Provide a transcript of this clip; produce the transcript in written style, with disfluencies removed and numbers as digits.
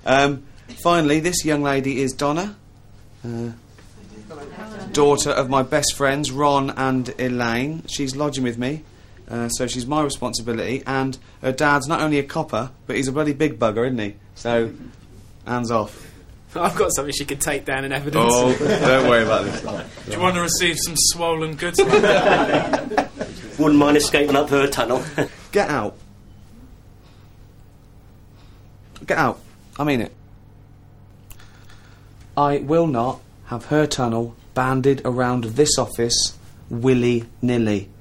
Finally, this young lady is Donna, daughter of my best friends Ron and Elaine. She's lodging with me, so she's my responsibility, and her dad's not only a copper, but he's a bloody big bugger, isn't he? So, hands off. I've got something she could take down in evidence. Oh, don't worry about this. Do you want to receive some swollen goods? Wouldn't mind escaping up her tunnel. Get out. Get out. I mean it. I will not have her tunnel banded around this office willy-nilly.